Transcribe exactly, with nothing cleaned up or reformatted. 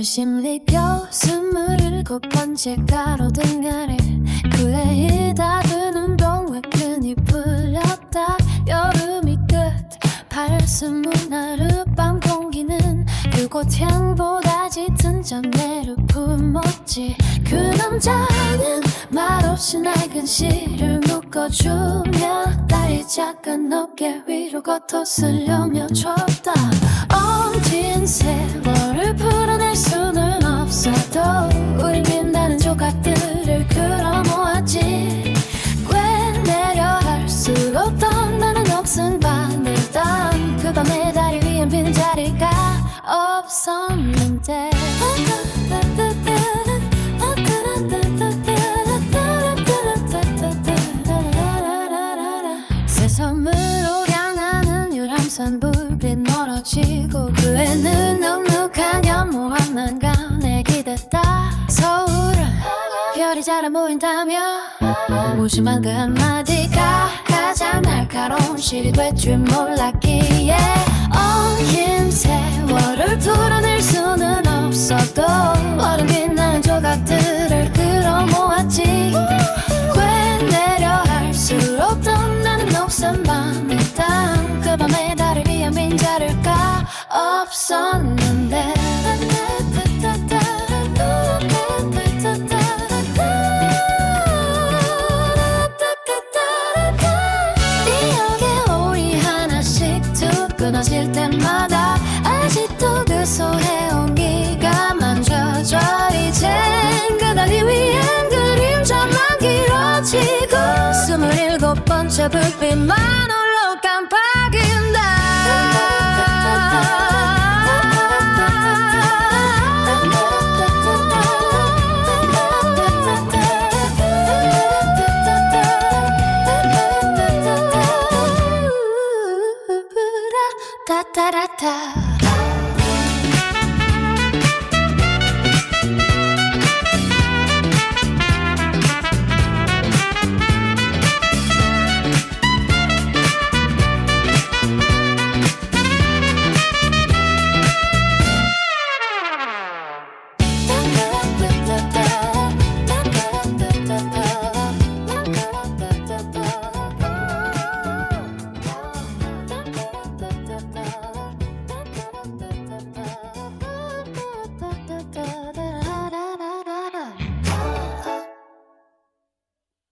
심리교 스물일곱 번째 가로등 아래 그의 다드는 병왜 끈이 풀렸다. 여름이 끝 발스문 하룻밤 공기는 그곳 향보다 짙은 잔내를 품었지. 그 남자는 말없이 낡은 실을 묶어주며 다리 작은 어깨 위로 겉옷을 여며줬다. 엉킨 세월을 풀어낼 수는 없어도 우린 빛나는 조각들을 끌어모았지. 꿰내려 할수록 던나는 녹슨 바늘던 그 밤에 다리 위엔 빈자리가 없었는데 새섬으로 향하는 유람선 불빛 멀어지고 그의 눅눅한 연모한 난간에 기댔다. 서울은 별이 잘 안 보인다며 무심한 그 한마디가 가장 날카로운 실이 될 줄 몰랐기에 엉킨 세월을 풀어낼 수는 없어도 얼음 빛나는 조각들을 끌어모았지. 꿰내려 할수록 덧나는 녹슨 밤의 땅 그 밤에 달을 위한 빈자리가 없었는데 끊어질 때마다 아직도 그 손에 온기가 만져져. 이젠 그 다리 위엔 그림자만 길어지고 스물일곱 번째 불빛만